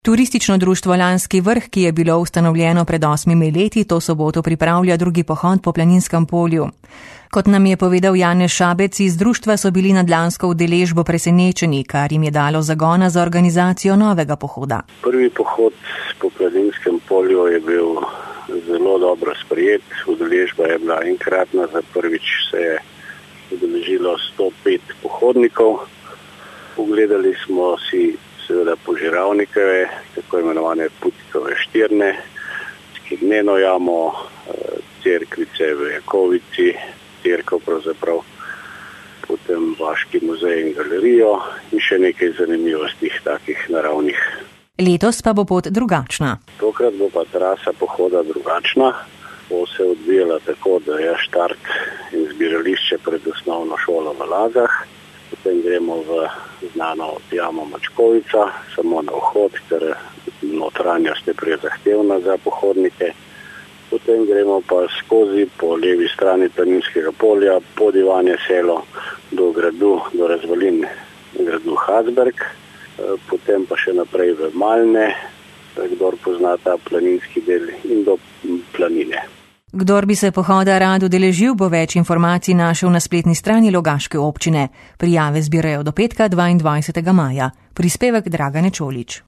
Turistično društvo Lanski vrh, ki je bilo ustanovljeno pred 8 leti, to soboto pripravlja drugi pohod po Planinskem polju. Kot nam je povedal Janez Šabec, iz društva so bili nad lansko udeležbo presenečeni, kar jim je dalo zagona za organizacijo novega pohoda. Prvi pohod po Planinskem polju je bil zelo dobro sprejet. Udeležba je bila enkratna, za prvič se je udeležilo 105 pohodnikov. Pogledali smo si seveda požiralnikove, tako imenovane Putikove štirne, Skigneno jamo, cerkvice v Jakovici, cerkev pravzaprav, potem Vaški muzej in galerijo in še nekaj zanimivosti takih naravnih. Letos pa bo pot drugačna. Tokrat bo pa trasa pohoda drugačna. Bo se odvijala tako, da je štart in zbirališče pred osnovno šolo v Lazah. Potem gremo v znano jamo Mačkovica, samo na vhod, ker notranjost je prezahtevna za pohodnike. Potem gremo pa skozi po levi strani Planinskega polja, pod Ivanje selo do gradu, do razvalin gradu Hasberg, potem pa še naprej v Malne, kdor pozna ta planinski del, in do Planine. Kdor bi se pohoda rad udeležil, bo več informacij našel na spletni strani Logaške občine. Prijave zbirajo do petka 22. maja. Prispevek Dragane Čolič.